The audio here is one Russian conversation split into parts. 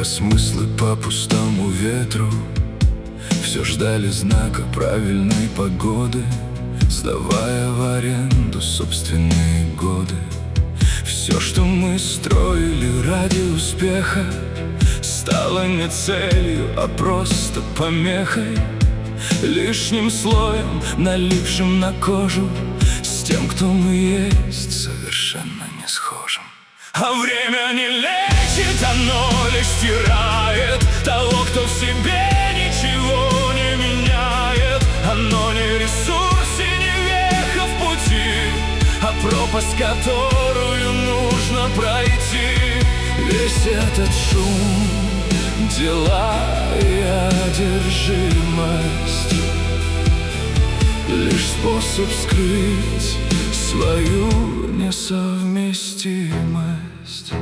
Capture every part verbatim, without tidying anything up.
смыслы по пустому ветру. Все ждали знака правильной погоды, сдавая в аренду собственные годы. Все, что мы строили ради успеха, стало не целью, а просто помехой, лишним слоем, налипшим на кожу, с тем, кто мы есть, совершенно не схожим. А время не лечит, оно лишь стирает того, кто в себе ничего не меняет. Оно не ресурс и не веха в пути, а пропасть, которую нужно пройти. Весь этот шум, дела и одержимость — лишь способ скрыть свою несовместимость.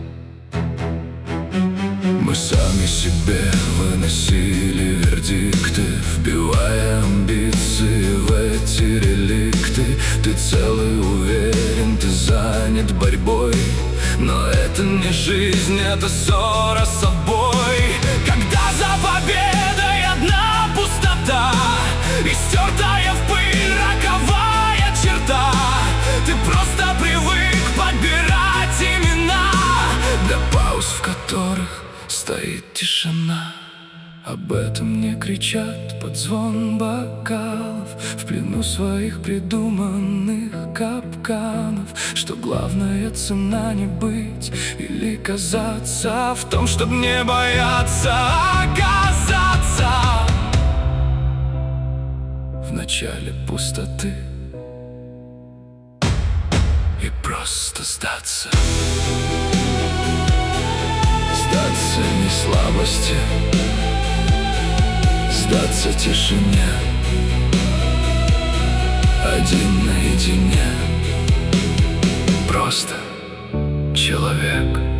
Мы сами себе выносили вердикты, вбивая амбиции в эти реликты. Ты целый, уверен, ты занят борьбой, но это не жизнь, это ссора с собой. Когда за победой одна пустота и стертая в пыль роковая черта, ты просто привык подбирать имена до пауз, в которых стоит тишина. Об этом не кричат под звон бокалов, в плену своих придуманных капканов. Что главная цена — не быть или казаться, в том, чтоб не бояться оказаться в начале пустоты и просто сдаться. Сдаться не слабости, сдаться тишине, один наедине. Просто человек.